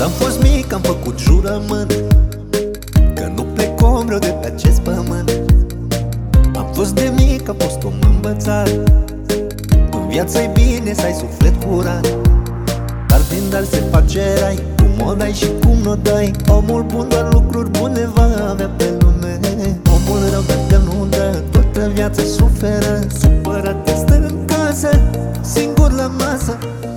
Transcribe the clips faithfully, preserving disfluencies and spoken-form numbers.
Când am fost mic am făcut jurământ că nu plec om rău de pe acest pământ. Am fost de mic, am fost om învățat, în viață-i bine să ai suflet curat. Dar din dar se face rai, cum o dai și cum n-o dai. Omul bun doar lucruri bune va avea pe lume. Omul rău dacă nu dă, toată viața suferă. Supărat stă în casă, singur la masă.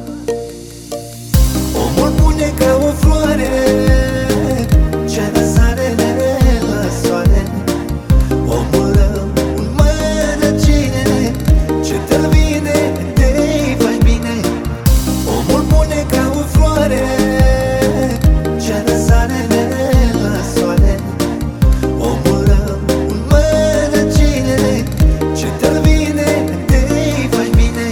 Omul bun e ca o floare ce răsare la soare. Omul rău un mărăcine ce te-l vine, te-i faci bine. Omul bun e ca o floare ce răsare la soare. Omul rău un mărăcine ce te-l vine, te-i faci bine.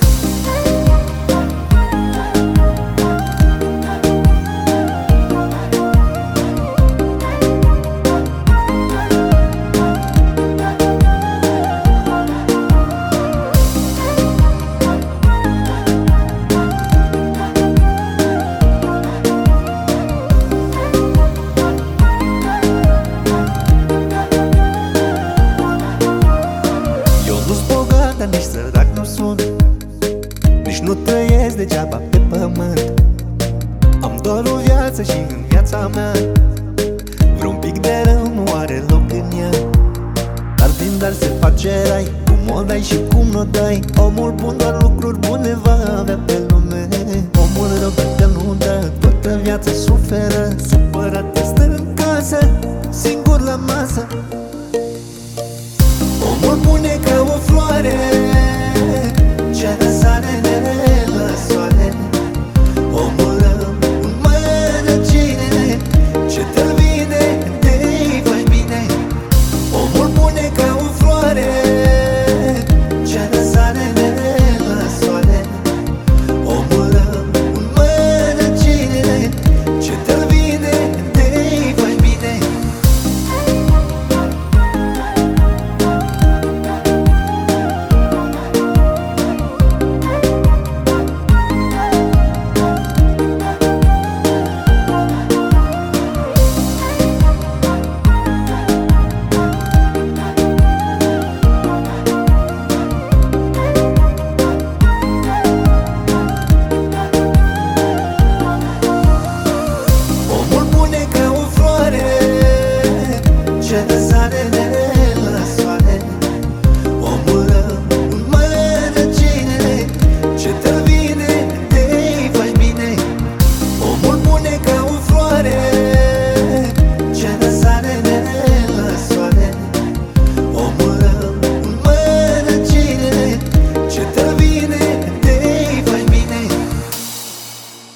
Dar nici sărac nu sunt, nici nu trăiesc degeaba pe pământ. Am doar o viață și în viața mea vreun pic de rău nu are loc în ea. Dar din dar se face rai, cum o dai și cum n-o dai. Omul bun doar lucruri bune va avea pe